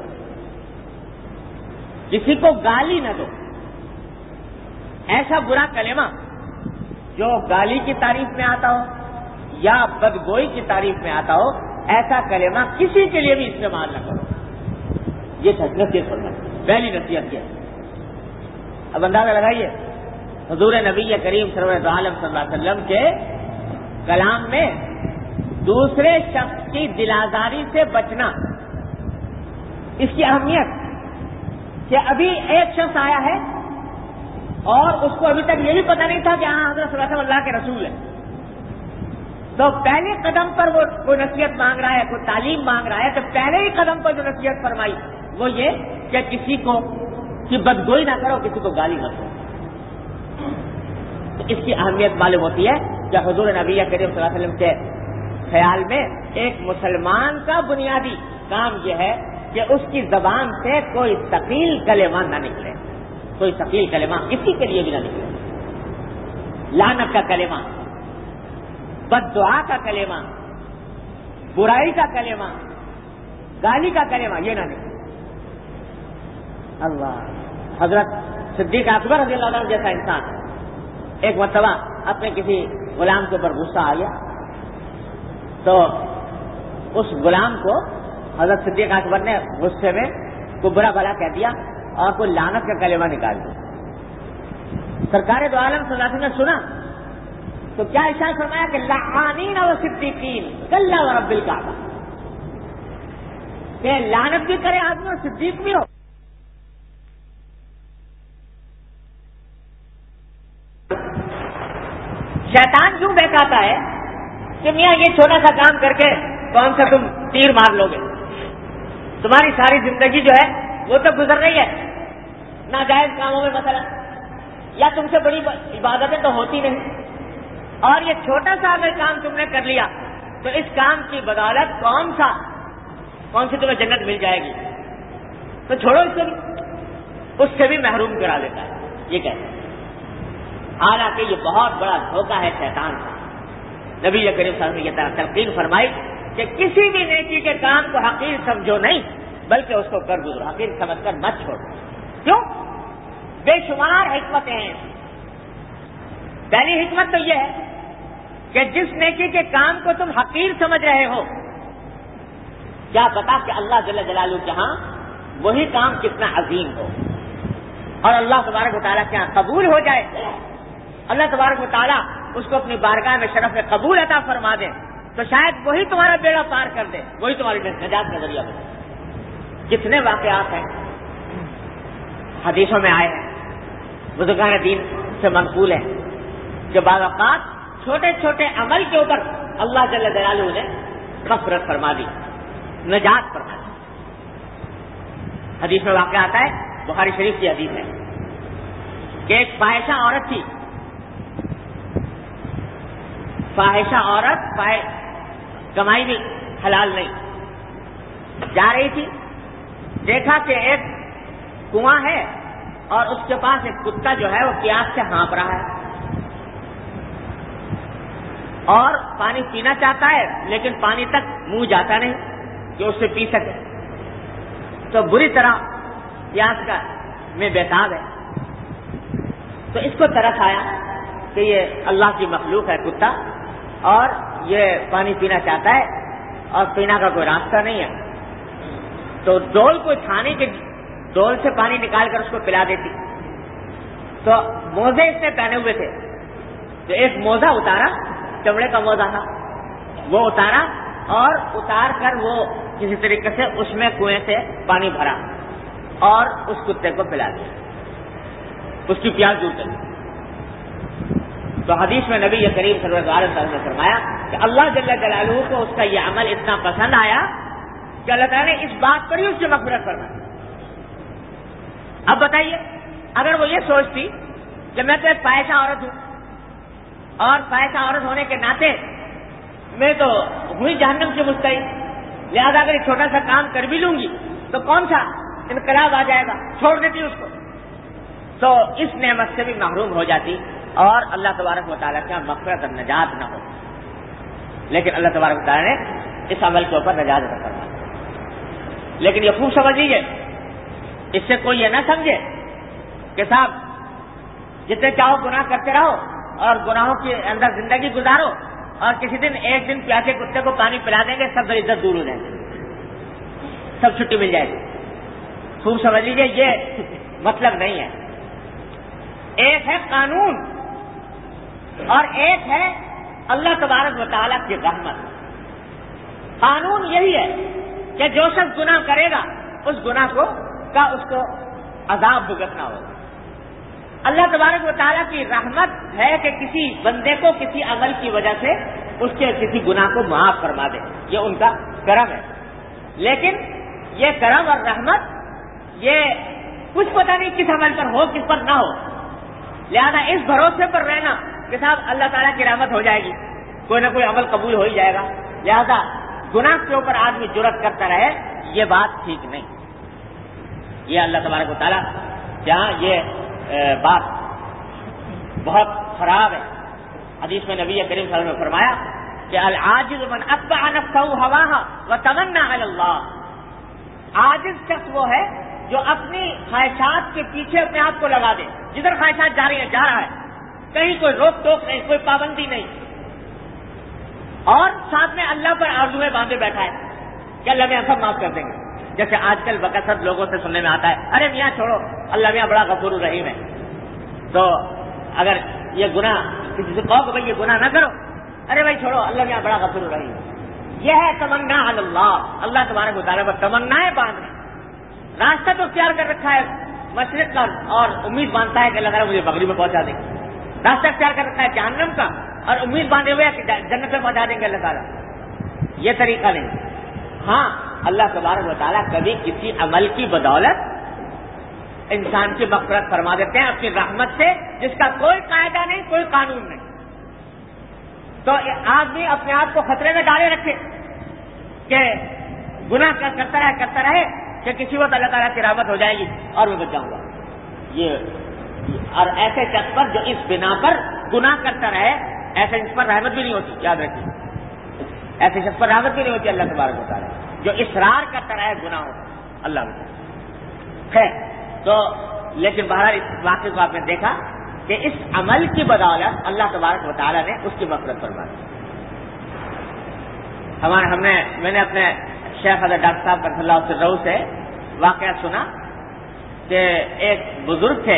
کسی کو گالی نہ دو۔ ایسا برا کلمہ جو گالی کی تعریف میں آتا ہو یا بدگوئی کی تعریف میں آتا ہو، ایسا کلمہ کسی کے لیے بھی استعمال نہ کرو۔ یہ نصیحت فرمائی، پہلی نصیحت کیا۔ اب اندازہ لگائیے حضور نبی کریم سرور عالم صلی اللہ علیہ وسلم کے کلام میں دوسرے شخص کی دل آزاری سے بچنا، اس کی اہمیت کہ ابھی ایک شخص آیا ہے اور اس کو ابھی تک یہ بھی پتہ نہیں تھا کہ ہاں حضرت صلی اللہ علیہ وسلم اللہ کے رسول ہے، تو پہلے قدم پر وہ کوئی نصیحت مانگ رہا ہے، کوئی تعلیم مانگ رہا ہے، تو پہلے ہی قدم پر جو نصیحت فرمائی وہ یہ کہ کسی کو کی بدگوئی نہ کرو، کسی کو گالی نہ دو۔ تو اس کی اہمیت معلوم ہوتی ہے کہ حضور نبی کریم صلی اللہ علیہ وسلم کے خیال میں ایک مسلمان کا بنیادی کام یہ ہے کہ اس کی زبان سے کوئی ثقیل کلمہ نہ نکلے، کوئی ثقیل کلمہ کسی کے لیے بھی نہ نکلے، لعنت کا کلمہ، بد دعا کا کلمہ، برائی کا کلمہ، گالی کا کلمہ یہ نہ نکلے۔ اللہ حضرت صدیق اکبر رضی اللہ عنہ جیسا انسان ایک مرتبہ اپنے کسی غلام کے اوپر غصہ آ گیا تو اس غلام کو حضرت صدیق اکبر نے غصے میں کوئی برا بھلا کہہ دیا اور کوئی لعنت کا کلمہ نکال دیا۔ سرکار دو عالم صلی اللہ علیہ وسلم نے سنا تو کیا ارشاد فرمایا کہ لعانین و صدیقین کلا ورب الکعبہ، کہ لعنت بھی کرے آدمی اور صدیق بھی ہو۔ شیطان کیوں بہکاتا ہے کہ میاں یہ چھوٹا سا کام کر کے کون سا تم تیر مار لو گے، تمہاری ساری زندگی جو ہے وہ تو گزر رہی ہے ناجائز کاموں میں مثلا، یا تم سے بڑی عبادتیں تو ہوتی نہیں، اور یہ چھوٹا سا اگر کام تم نے کر لیا تو اس کام کی بدولت کون سا کون سی تمہیں جنت مل جائے گی، تو چھوڑو اس کو بھی، اس سے بھی محروم کرا دیتا ہے، یہ کہتے ہیں۔ حالانکہ یہ بہت بڑا دھوکہ ہے شیطان کا۔ نبی کریم صلی اللہ علیہ وسلم نے یہ تلقین فرمائی کہ کسی بھی نیکی کے کام کو حقیر سمجھو نہیں بلکہ اس کو کر گزرو، حقیر سمجھ کر مت چھوڑو۔ کیوں؟ بے شمار حکمتیں ہیں، پہلی حکمت تو یہ ہے کہ جس نیکی کے کام کو تم حقیر سمجھ رہے ہو، کیا پتا کہ اللہ جل جلالہ کے ہاں وہی کام کتنا عظیم ہو اور اللہ تبارک و تعالیٰ کے ہاں قبول ہو جائے، اللہ تبارک و تعالیٰ اس کو اپنی بارگاہ میں شرف قبول عطا فرما دے، تو شاید وہی تمہارا بیڑا پار کر دے، وہی تمہاری نجات کا ذریعہ بنے۔ کتنے واقعات ہیں حدیثوں میں آئے ہیں، بزرگان دین سے منقول ہے کہ بعض اوقات چھوٹے چھوٹے عمل کے اوپر اللہ جل جلالہ نے مغفرت فرما دی، نجات فرما دی۔ حدیث میں واقعہ آتا ہے، بخاری شریف کی حدیث ہے کہ ایک فاحشہ عورت تھی، فاحشہ عورت کمائی بھی حلال نہیں، جا رہی تھی، دیکھا کہ ایک کنواں ہے اور اس کے پاس ایک کتا جو ہے وہ پیاس سے ہانپ رہا ہے اور پانی پینا چاہتا ہے لیکن پانی تک منہ جاتا نہیں کہ اس سے پی سکے، تو بری طرح پیاس کا میں بےتاب ہے۔ تو اس کو ترس آیا کہ یہ اللہ کی مخلوق ہے کتا اور یہ پانی پینا چاہتا ہے اور پینا کا کوئی راستہ نہیں ہے، تو ڈول کو تھانے کے ڈول سے پانی نکال کر اس کو پلا دیتی۔ تو موزے اس نے پہنے ہوئے تھے، تو ایک موزہ اتارا، چمڑے کا موزہ تھا، وہ اتارا اور اتار کر وہ کسی طریقے سے اس میں کنویں سے پانی بھرا اور اس کتے کو پلا دیا، اس کی پیاس دور کر دی۔ تو حدیث میں نبی کریم صلی اللہ علیہ وسلم نے فرمایا کہ اللہ جل جلالہ کو اس کا یہ عمل اتنا پسند آیا کہ اللہ تعالیٰ نے اس بات پر ہی اس کی مغفرت فرمائی۔ اب بتائیے اگر وہ یہ سوچتی کہ میں تو ایک فاحشہ عورت ہوں اور فاحشہ عورت ہونے کے ناطے میں تو ہوئی جہنم سے مستحق، لہذا اگر ایک چھوٹا سا کام کر بھی لوں گی تو کون سا انقلاب آ جائے گا، چھوڑ دیتی اس کو، تو اس نعمت سے بھی محروم ہو جاتی اور اللہ تبارک و تعالیٰ کا مغفرت اور نجات نہ ہو۔ لیکن اللہ تبارک و تعالیٰ نے اس عمل کے اوپر نجات عطا فرمائی۔ لیکن یہ خوب سمجھ لیجیے، اس سے کوئی یہ نہ سمجھے کہ صاحب جتنے چاہو گناہ کرتے رہو اور گناہوں کے اندر زندگی گزارو اور کسی دن ایک دن پیاسے کتے کو پانی پلا دیں گے سب عزت دور ہو جائے گی، سب چھٹی مل جائے گی۔ خوب سمجھ لیجیے یہ مطلب نہیں ہے۔ ایک ہے قانون اور ایک ہے اللہ تبارک و تعالیٰ کی رحمت۔ قانون یہی ہے کہ جو شخص گناہ کرے گا اس گناہ کو کا اس کو عذاب بھگتنا ہوگا۔ اللہ تبارک و تعالیٰ کی رحمت ہے کہ کسی بندے کو کسی عمل کی وجہ سے اس کے کسی گناہ کو معاف فرما دے، یہ ان کا کرم ہے۔ لیکن یہ کرم اور رحمت یہ کچھ پتہ نہیں کس عمل پر ہو کس پر نہ ہو، لہذا اس بھروسے پر رہنا کہ صاحب اللہ تعالیٰ کی رحمت ہو جائے گی، کوئی نہ کوئی عمل قبول ہو ہی جائے گا، لہذا گناہ کے اوپر آدمی جرأت کرتا رہے، یہ بات ٹھیک نہیں۔ یہ اللہ تبارک و تعالیٰ جہاں یہ بات بہت خراب ہے۔ حدیث میں نبی کریم صلی اللہ علیہ وسلم نے فرمایا کہ العاجز من اتبع نفسه هواها وتمنى علی اللہ، عاجز شخص وہ ہے جو اپنی خواہشات کے پیچھے اپنے آپ کو لگا دے، جدھر خواہشات جا رہی ہیں جا رہا ہے، کہیں کوئی روک ٹوک نہیں، کوئی پابندی نہیں، اور ساتھ میں اللہ پر آرزویں باندھے بیٹھا ہے کہ اللہ میاں سب معاف کر دیں گے۔ جیسے آج کل بکثرت لوگوں سے سننے میں آتا ہے، ارے میاں چھوڑو اللہ میاں بڑا غفور الرحیم ہے، تو اگر یہ گناہ کسی سے کہو کہ بھائی یہ گناہ نہ کرو، ارے بھائی چھوڑو اللہ میاں بڑا غفور الرحیم ہے، یہ ہے تمنا علی اللہ، اللہ تبارک و تعالیٰ پر تمنائیں باندھنا۔ راستہ تو اختیار کر رکھا ہے مشرق کا اور امید باندھتا ہے کہ اللہ تعالیٰ مجھے مغرب میں پہنچا دیں گے، راستہ اختیار کر رکھا ہے جہنم کا اور امید باندھے ہوئے کہ جنت میں پہنچا دیں گے اللہ تعالیٰ، یہ طریقہ نہیں۔ ہاں اللہ تبارک و تعالیٰ کبھی کسی عمل کی بدولت انسان کی مغفرت فرما دیتے ہیں اپنی رحمت سے، جس کا کوئی قاعدہ نہیں، کوئی قانون نہیں، تو آدمی اپنے آپ کو خطرے میں ڈالے رکھے کہ گناہ کرتا رہے کرتا رہے کہ کسی وقت اللہ تعالیٰ کی رحمت ہو جائے گی اور میں بچ جاؤں گا۔ یہ اور ایسے شخص پر جو اس بنا پر گناہ کرتا رہے، ایسے شخص پر رحمت بھی نہیں ہوتی، یاد رکھیے، ایسے شخص پر رحمت بھی نہیں ہوتی اللہ تبارک و تعالیٰ، جو اصرار کرتا رہے گناہوں اللہ ہے۔ تو لیکن بہرحال اس واقعے کو آپ نے دیکھا کہ اس عمل کی بدولت اللہ تبارک و تعالیٰ نے اس کی مغفرت فرما دی. ہمارے ہم نے میں نے اپنے شیخ حضرت ڈاکٹر صاحب رضی اللہ عنہ سے واقعہ سنا کہ ایک بزرگ تھے،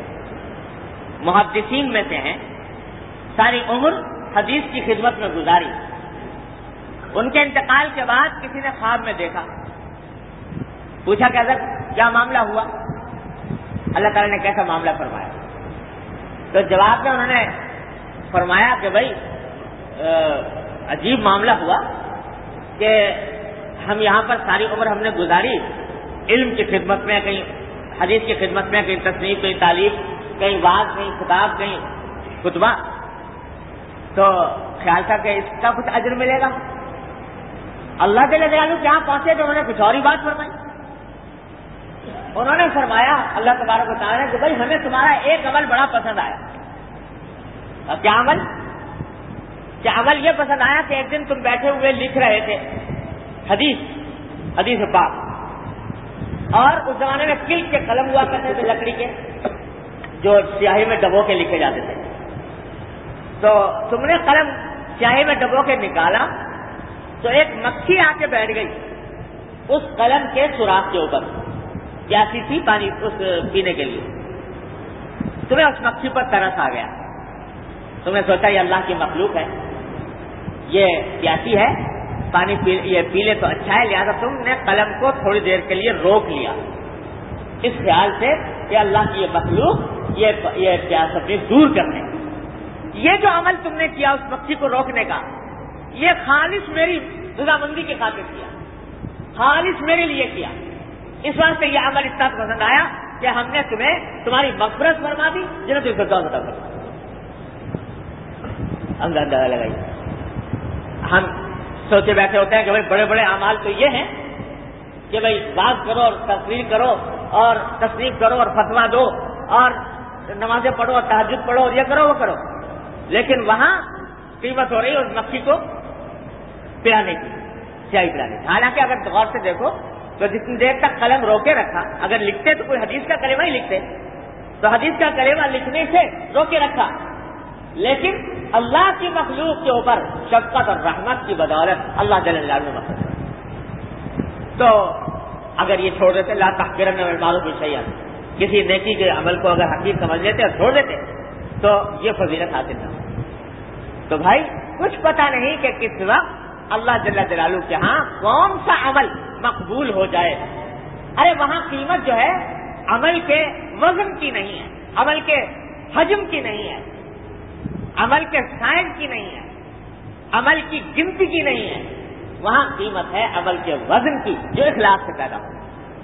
محدثین میں سے ہیں، ساری عمر حدیث کی خدمت میں گزاری. ان کے انتقال کے بعد کسی نے خواب میں دیکھا، پوچھا کہ حضرت کیا معاملہ ہوا؟ اللہ تعالیٰ نے کیسا معاملہ فرمایا؟ تو جواب میں انہوں نے فرمایا کہ بھائی عجیب معاملہ ہوا کہ ہم یہاں پر ساری عمر ہم نے گزاری علم کی خدمت میں، کہیں حدیث کی خدمت میں، کہیں تصنیف، کہیں تعلیم، کہیں وعظ، کہیں خطاب، کہیں خطبہ، تو خیال تھا کہ اس کا کچھ اجر ملے گا. اللہ کے جلالہ کے یہاں پہنچے تو انہوں نے کچھ اور ہی بات فرمائی. انہوں نے فرمایا اللہ تبارک و تعالیٰ نے کہ بھائی ہمیں تمہارا ایک عمل بڑا پسند آیا. اب کیا عمل؟ کیا عمل یہ پسند آیا کہ ایک دن تم بیٹھے ہوئے لکھ رہے تھے حدیث حدیث پاک، اور اس زمانے میں کلک کے قلم ہوا کرتے تھے لکڑی کے، جو سیاہی میں ڈبو کے لکھے جاتے تھے. تو تم نے قلم سیاہی میں ڈبو کے نکالا تو ایک مکھی آ کے بیٹھ گئی اس قلم کے سوراخ کے اوپر، پیاسی تھی پانی اس پینے کے لیے. تمہیں اس مکھی پر ترس آ گیا، تم نے سوچا یہ اللہ کی مخلوق ہے، یہ پیاسی ہے، پانی پی یہ پی لے تو اچھا ہے، لہٰذا تم نے قلم کو تھوڑی دیر کے لیے روک لیا اس خیال سے کہ اللہ کی یہ مخلوق یہ یہ پیاس اپنی دور کرنے. یہ جو عمل تم نے کیا اس مکھی کو روکنے کا، یہ خالص میری رضامندی کی خاطر کیا، خالص میرے لیے کیا. اس واسطے یہ عمل اتنا پسند آیا کہ ہم نے تمہیں تمہاری مغفرت فرما دی، جنت الفردوس عطا فرما. اندازہ لگائیے، ہم سوچے بیٹھے ہوتے ہیں کہ بھائی بڑے بڑے اعمال تو یہ ہیں کہ بھائی بات کرو اور تقریر کرو اور تصنیف کرو اور فتویٰ دو اور نمازیں پڑھو اور تہجد پڑھو اور یہ کرو وہ کرو، لیکن وہاں قیمت ہو رہی ہے اس مکھی کو پلانے کی، سیاہی پلانے کی. حالانکہ اگر غور سے دیکھو تو جتنی دیر تک قلم روکے رکھا، اگر لکھتے تو کوئی حدیث کا کلمہ ہی لکھتے، تو حدیث کا کلمہ لکھنے سے روکے رکھا، لیکن اللہ کی مخلوق کے اوپر شفقت اور رحمت کی بدولت اللہ جل جلالہ نے مخلوق. تو اگر یہ چھوڑ دیتے لا تحقرن من المعروف شیئا، کسی نیکی کے عمل کو اگر حقیر سمجھ لیتے اور چھوڑ دیتے تو یہ فضیلت حاصل نہ ہو. تو بھائی کچھ پتہ نہیں کہ کس وقت اللہ جل جلالہ کے ہاں کون سا عمل مقبول ہو جائے. ارے وہاں قیمت جو ہے عمل کے وزن کی نہیں ہے، عمل کے حجم کی نہیں ہے، عمل کے سائز کی نہیں ہے، عمل کی گنتی کی نہیں ہے. وہاں قیمت ہے عمل کے وزن کی جو اخلاص سے پیدا ہو.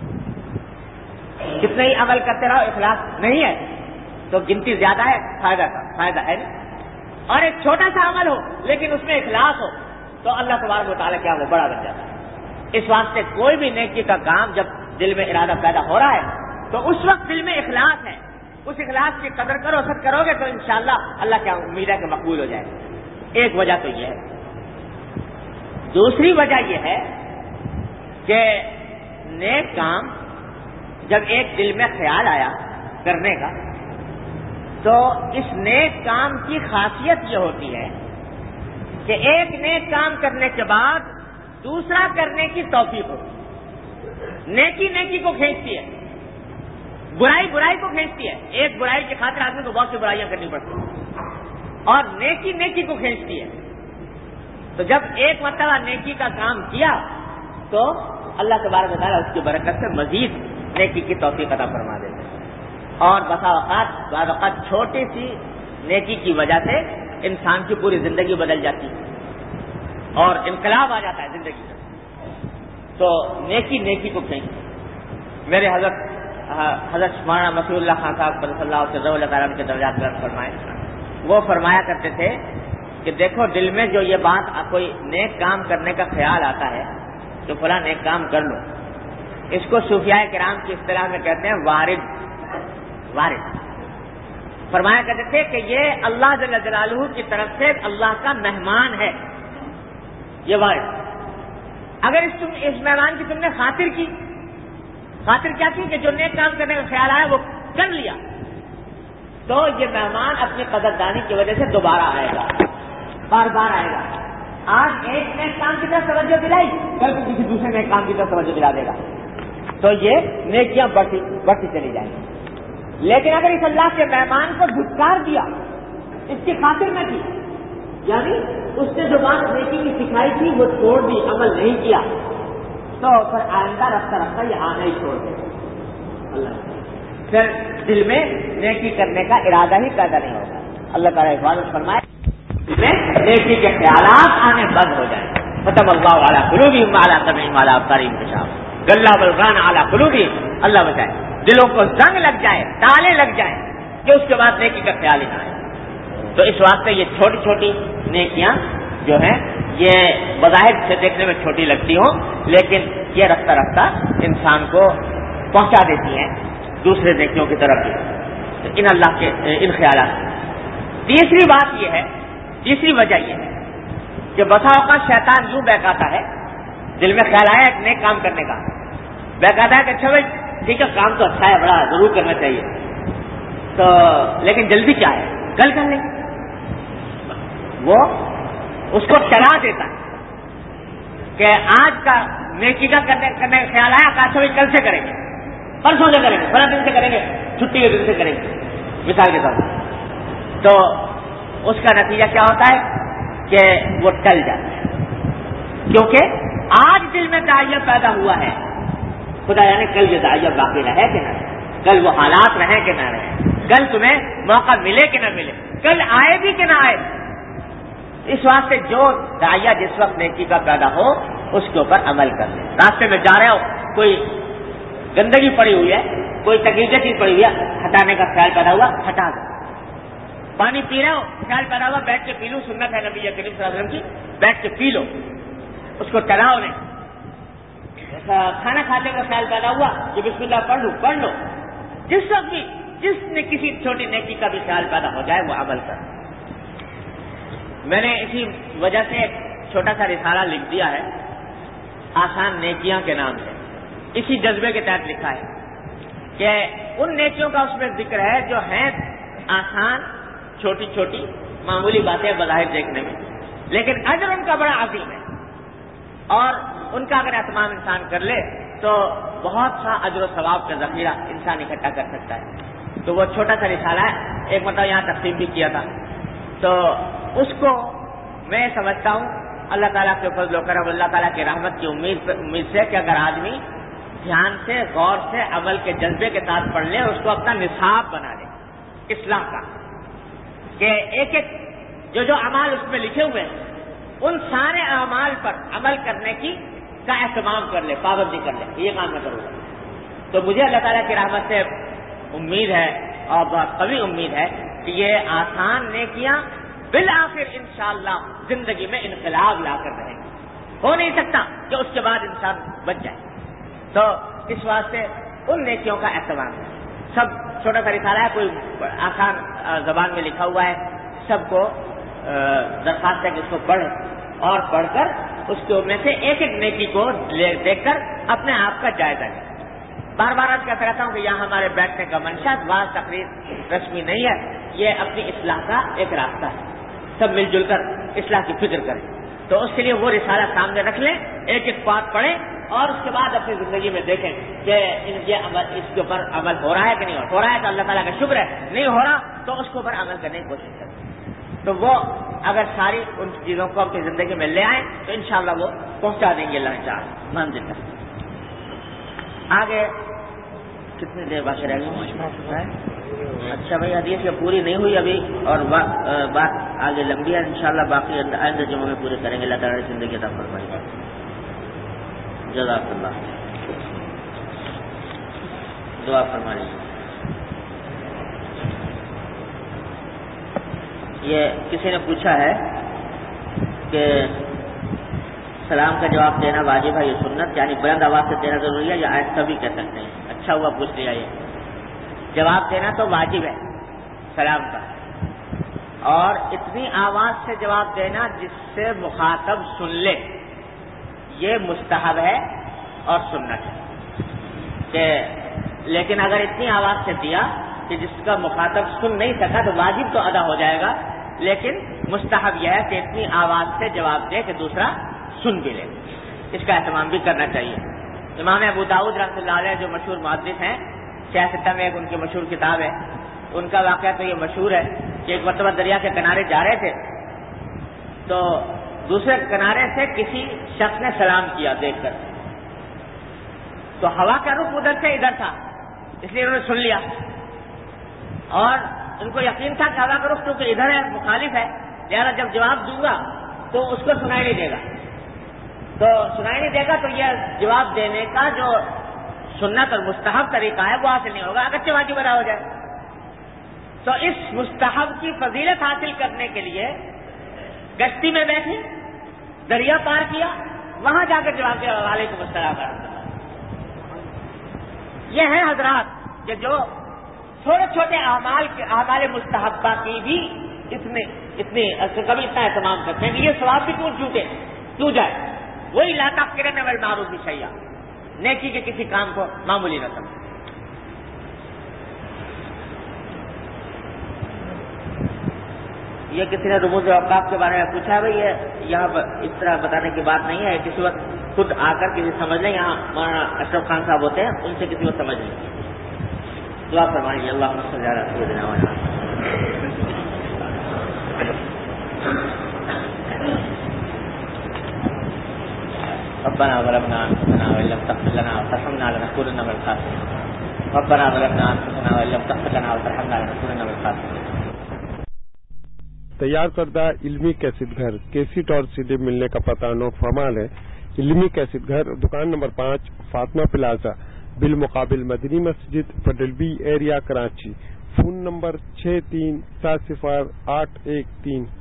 کتنے ہی عمل کرتے رہو اخلاص نہیں ہے تو گنتی زیادہ ہے، فائدہ کا فائدہ ہے نہیں. اور ایک چھوٹا سا عمل ہو لیکن اس میں اخلاص ہو تو اللہ تبارک و تعالیٰ کیا وہ بڑا بن جاتا ہے. اس واسطے کوئی بھی نیکی کا کام جب دل میں ارادہ پیدا ہو رہا ہے تو اس وقت دل میں اخلاص ہے، اس اخلاص کی قدر کرو، سچ کرو گے تو انشاءاللہ اللہ کیا امید ہے کہ مقبول ہو جائے. ایک وجہ تو یہ ہے. دوسری وجہ یہ ہے کہ نیک کام جب ایک دل میں خیال آیا کرنے کا تو اس نیک کام کی خاصیت یہ ہوتی ہے کہ ایک نیک کام کرنے کے بعد دوسرا کرنے کی توفیق ہوتی ہے. نیکی نیکی کو کھینچتی ہے، برائی برائی کو کھینچتی ہے. ایک برائی کی خاطر آدمی کو بہت سی برائیاں کرنی پڑتی ہیں، اور نیکی نیکی کو کھینچتی ہے. تو جب ایک مرتبہ نیکی کا کام کیا تو اللہ تبارک و تعالیٰ اس کی برکت سے مزید نیکی کی توفیق عطا فرما دیتے ہیں. اور بسا اوقات بعض اوقات چھوٹی سی نیکی کی وجہ سے انسان کی پوری زندگی بدل جاتی ہے اور انقلاب آ جاتا ہے زندگی میں. تو نیکی نیکی کو کھینچتی. میرے حضرت حضرت مولانا مسیح اللہ خان صاحب صلی اللہ علیہ وسلم کے درجات بلند فرمائے، وہ فرمایا کرتے تھے کہ دیکھو دل میں جو یہ بات کوئی نیک کام کرنے کا خیال آتا ہے کہ فلاں نیک کام کر لو، اس کو صوفیاء کرام کی اصطلاح میں کہتے ہیں وارد. وارد فرمایا کرتے تھے کہ یہ اللہ جل جلالہ کی طرف سے اللہ کا مہمان ہے. یہ وارد اگر اس تم اس مہمان کی تم نے خاطر کی، خاطر کیا کی کہ جو نیک کام کرنے کا خیال آیا وہ کر لیا، تو یہ مہمان اپنی قدردانی کی وجہ سے دوبارہ آئے گا، بار بار آئے گا. آج ایک نے کام کی طرف توجہ دلائی، کل کو کسی دوسرے نے کام کی طرف توجہ دلا دے گا، تو یہ نیکیاں بڑھتی بڑھتی چلی جائیں گی. لیکن اگر اس اللہ کے مہمان کو دھتکار دیا، اس کی خاطر نہ کی، یعنی اس نے جو بات نیکی کی سکھائی تھی وہ چھوڑ دی، عمل نہیں کیا، تو پھر آئندہ رفتہ رفتہ یہ آنا ہی چھوڑ دے. اللہ پھر دل میں نیکی کرنے کا ارادہ ہی پیدا نہیں ہوگا. اللہ تعالیٰ حفاظت فرمائے دل میں نیکی کے خیالات آنے بند ہو جائیں. ختم اللہ علی قلوبہم وعلی سمعہم وعلی ابصارہم غشاوۃ غلظ بلغان علی قلوبہم. اللہ بچائے دلوں کو زنگ لگ جائے، تالے لگ جائیں کہ اس کے بعد نیکی کا خیال ہی نہ آئے. تو اس واسطے یہ چھوٹی چھوٹی نیکیاں جو ہیں یہ بظاہر سے دیکھنے میں چھوٹی لگتی ہوں، لیکن یہ رفتہ رفتہ انسان کو پہنچا دیتی ہیں دوسرے نیکیوں کی طرف بھی. ان اللہ کے ان خیالات. تیسری بات یہ ہے، تیسری وجہ یہ ہے کہ بسا اوقات شیطان یوں بہکاتا ہے، دل میں خیال آیا ایک نیک کام کرنے کا، بہکاتا ہے کہ اچھا بھائی ٹھیک ہے کام تو اچھا ہے، بڑا ضرور کرنا چاہیے، تو لیکن جلدی کیا ہے، کل کر لیں. وہ اس کو ٹلا دیتا ہے کہ آج کا نیکی کا کرنے کرنے کا خیال آیا کہ اچھا بھائی کل سے کریں گے، پرسوں سے کریں گے، فلاں دن سے کریں گے، چھٹی کے دن سے کریں گے مثال کے طور پر. تو اس کا نتیجہ کیا ہوتا ہے کہ وہ ٹل جاتا ہے، کیونکہ آج دل میں داعیہ پیدا ہوا ہے. خدا یعنی کل یہ داعیہ باقی رہے کہ نہ رہے، کل وہ حالات رہیں کہ نہ رہیں، کل تمہیں موقع ملے کہ نہ ملے، کل آئے بھی کہ نہ آئے. اس واسطے جو داعیہ جس وقت نیکی کا پیدا ہو اس کے اوپر عمل کر لیں. راستے میں جا رہے ہو، کوئی گندگی پڑی ہوئی ہے، کوئی تکلیف چیز پڑی ہوئی ہے، ہٹانے کا خیال پیدا ہوا، ہٹا دو. پانی پی رہے ہو، خیال پیدا ہوا بیٹھ کے پی لوں، سنت ہے نبی کریم صلی اللہ علیہ وسلم کی، بیٹھ کے پی لو، اس کو ٹلاؤ نہیں. کھانا کھاتے کا خیال پیدا ہوا کہ بسم اللہ پڑھ لوں، پڑھ لو. جس وقت بھی جس نے کسی چھوٹی نیکی کا بھی خیال پیدا ہو جائے وہ عمل کر. میں نے اسی وجہ سے ایک چھوٹا سا رسالہ لکھ دیا ہے آسان نیکیاں کے نام سے. اسی جذبے کے تحت لکھا ہے کہ ان نیکیوں کا اس میں ذکر ہے جو ہیں آسان، چھوٹی چھوٹی معمولی باتیں بظاہر دیکھنے میں، لیکن اجر ان کا بڑا عظیم ہے، اور ان کا اگر اہتمام انسان کر لے تو بہت سا اجر و ثواب کا ذخیرہ انسان اکٹھا کر سکتا ہے. تو وہ چھوٹا سا رسالہ ہے، ایک مرتبہ یہاں تقسیم بھی کیا تھا. تو اس کو میں سمجھتا ہوں اللہ تعالیٰ کے فضل و کرم، اللہ تعالیٰ کی رحمت کی امید امید سے کہ اگر آدمی دھیان سے غور سے عمل کے جذبے کے ساتھ پڑھ لے، اس کو اپنا نصاب بنا لے اصلاح کا، کہ ایک ایک جو جو اعمال اس میں لکھے ہوئے ہیں ان سارے اعمال پر عمل کرنے کی کا اہتمام کر لے، پابندی کر لے، یہ کام میں کروں گا. تو مجھے اللہ تعالیٰ کی رحمت سے امید ہے اور بہت قوی امید ہے کہ یہ آسان نیکیاں بالآخر انشاءاللہ زندگی میں انقلاب لا کر رہیں گے. ہو نہیں سکتا کہ اس کے بعد انسان بچ جائے. تو اس واسطے ان نیکیوں کا اہتمام ہے. سب چھوٹا سا رسالہ ہے، کوئی آسان زبان میں لکھا ہوا ہے، سب کو درخواست ہے کہ اس کو پڑھ اور پڑھ کر اس کے میں سے ایک ایک نیکی کو دیکھ کر اپنے آپ کا جائزہ لیں. بار بار آج کہتا رہتا ہوں کہ یہاں ہمارے بیٹھنے کا منشا واضح تقریر رسمی نہیں ہے، یہ اپنی اصلاح کا ایک راستہ ہے. سب مل جل کر اصلاح کی فکر کریں. تو اس کے لیے وہ رسالہ سامنے رکھ لیں، ایک ایک بات پڑھیں اور اس کے بعد اپنی زندگی میں دیکھیں کہ یہ عمل اس کے اوپر عمل ہو رہا ہے کہ نہیں ہو رہا ہے. تو اللہ تعالیٰ کا شکر ہے، نہیں ہو رہا تو اس کے اوپر عمل کرنے کی کوشش کریں. تو وہ اگر ساری ان چیزوں کو اپنی زندگی میں لے آئیں تو انشاءاللہ وہ پہنچا دیں گے اللہ تعالیٰ منزل تک. آگے کتنی دیر باقی رہ گئی؟ اچھا بھائی، حدیث یہ پوری نہیں ہوئی ابھی اور بات آگے لمبی ہے، انشاءاللہ باقی آئندہ جمعہ میں پورے کریں گے. اللہ تعالیٰ زندگی عطا فرمائے. جزاک اللہ. دعا فرما لیجیے. یہ کسی نے پوچھا ہے کہ سلام کا جواب دینا واجب ہے، یہ سنت یعنی بلند آواز سے دینا ضروری ہے یا آہستہ بھی کہہ سکتے ہیں؟ اچھا ہوا پوچھ لیا. یہ جواب دینا تو واجب ہے سلام کا، اور اتنی آواز سے جواب دینا جس سے مخاطب سن لے یہ مستحب ہے اور سنت ہے. کہ لیکن اگر اتنی آواز سے دیا کہ جس کا مخاطب سن نہیں سکا تو واجب تو ادا ہو جائے گا، لیکن مستحب یہ ہے کہ اتنی آواز سے جواب دے کہ دوسرا سن بھی لے. اس کا اہتمام بھی کرنا چاہیے. امام ابو داؤد رحمۃ اللہ علیہ جو مشہور محدث ہیں، سیاستہ میں ایک ان کی مشہور کتاب ہے، ان کا واقعہ تو یہ مشہور ہے کہ ایک مرتبہ دریا کے کنارے جا رہے تھے تو دوسرے کنارے سے کسی شخص نے سلام کیا دیکھ کر، تو ہوا کا رخ ادھر سے ادھر تھا، اس لیے انہوں نے سن لیا اور ان کو یقین تھا کہ ہوا کا رخ کیونکہ ادھر ہے، مخالف ہے، لہٰذا جب جواب دوں گا تو اس کو سنائی نہیں دے گا، تو سنائی نہیں دے گا تو یہ جواب دینے کا جو سنت اور مستحب طریقہ ہے وہ حاصل نہیں ہوگا، اگرچہ واجب ادا ہو جائے. تو اس مستحب کی فضیلت حاصل کرنے کے لیے کشتی میں بیٹھے، دریا پار کیا، وہاں جا کر جواب دیا وعلیکم السلام ورحمۃ اللہ. یہ ہے حضرات کہ جو چھوٹے چھوٹے اعمال کے اعمال مستحبہ کی بھی اتنے اتنے کبھی اتنا اہتمام کرتے ہیں کہ یہ ثواب بھی کیوں چھوٹے کیوں جائے. وہی لا تحقرن من المعروف شیئا، نیکی کے کسی کام کو معمولی نہ سمجھیں. یہ کسی نے رموز اوقاف کے بارے میں پوچھا ہے، بھائی یہ یہاں پر اس طرح بتانے کی بات نہیں ہے، کسی وقت خود آ کر کسی سمجھ لیں. یہاں مولانا اشرف خان صاحب ہوتے ہیں، ان سے کسی وقت سمجھ لیں. دعا فرمائیے اللہم صلی علی سیدنا محمد. ربنا ظلمنا انفسنا وان لم تغفر لنا وترحمنا لنكونن من الخاسرين. ربنا ظلمنا انفسنا وان لم تغفر لنا وترحمنا لنكونن من الخاسرين. تیار کردہ علمی کیسٹ گھر کیسٹ اور سی ڈی ملنے کا پتہ نوٹ فرمال ہے. علمی کیسٹ گھر دکان نمبر پانچ فاطمہ پلازا بالمقابل مدنی مسجد پڈل بی ایریا کراچی. فون نمبر چھ تین سات صفر آٹھ ایک تین.